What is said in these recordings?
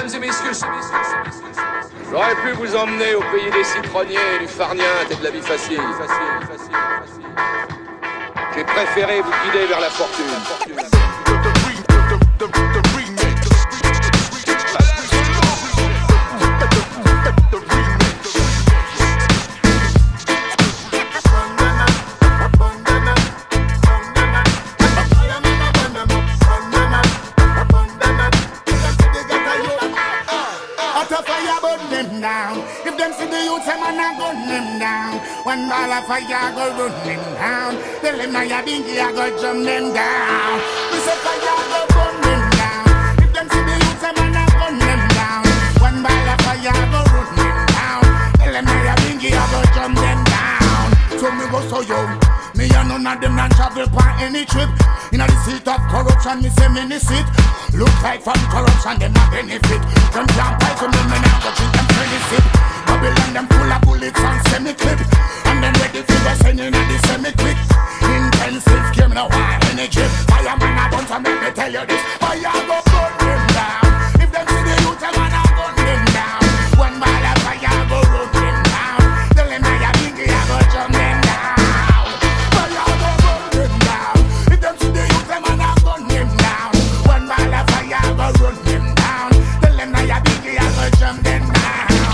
Mesdames et messieurs, j'aurais pu vous emmener au pays des citronniers, du farniente et de la vie facile. J'ai préféré vous guider vers la fortune. If them see the youth, them a gun them down. One ball of fire go run them down. Tell them now ya bingy, I go jump them down. We say fire go burn them down. If them see the youth, them a gun them down. One ball of fire go run them down. Tell them now ya bingy, I go jump them down. So me go so young. Me and none of them not travel for any trip. In the seat of corruption, me say many sit. Look like from corruption, them a benefit. Them can't fight to me, me now go treat them sip. Babylon them full of bullets and semi-clip. And then ready for the sending in the semi-quick. Intensive game, no energy. Fireman a bunch and make me tell you this. Fire go burn them down. If them see the youth, them a gun them down. One ball of fire go run them down. Tell them now ya bingy, I go jump them down. Fire go burn them down. If them see the youth, them a gun them down. One ball of fire go run them down. Tell them now ya bingy, I go jump them down.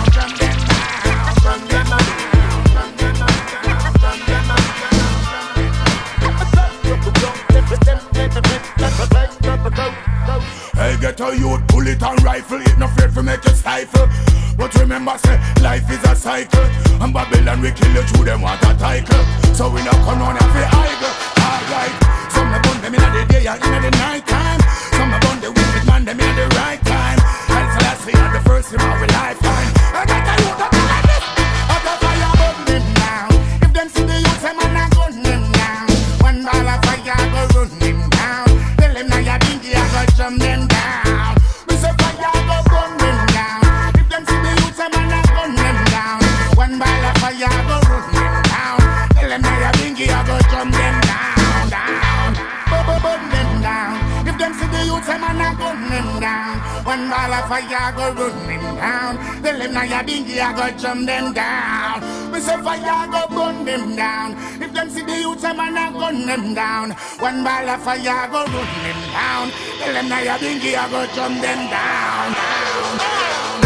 Hey, get a youth, bullet and rifle. It no afraid to make you stifle. But remember, say, life is a cycle. And Babylon we kill you through them water title. So we not come on and feel idle. Alright, some a burn them in the day and in the night time. Some a burn the wicked man them in the right time. And so that's the first in our lifetime. I got a youth that like this. Out of fire burn them down. If them see the youth, them a gun them down. One ball of fire go run them down. Tell them now ya bingy, I go jump them down. We say fire go burn them down. If them see the youth, them a gun them down. One ball of fire go run them down. Tell them now ya bingy, I go jump them down, down. Burn them down. If them see the youth, them a gun them down. One ball of fire go run them down. Tell them now ya bingy, I go jump them down. We say fire go burn them down. If them see the youth, them a gun them down. One ball of fire go run them down. Tell them now ya bingy, I go jump them down, down, down.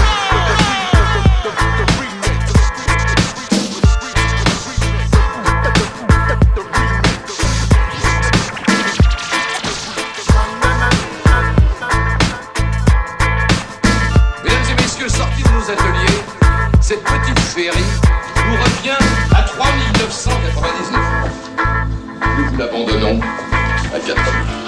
Sortie de nos ateliers, cette petite féerie nous revient à 3 999. Nous vous l'abandonnons à 4 ans.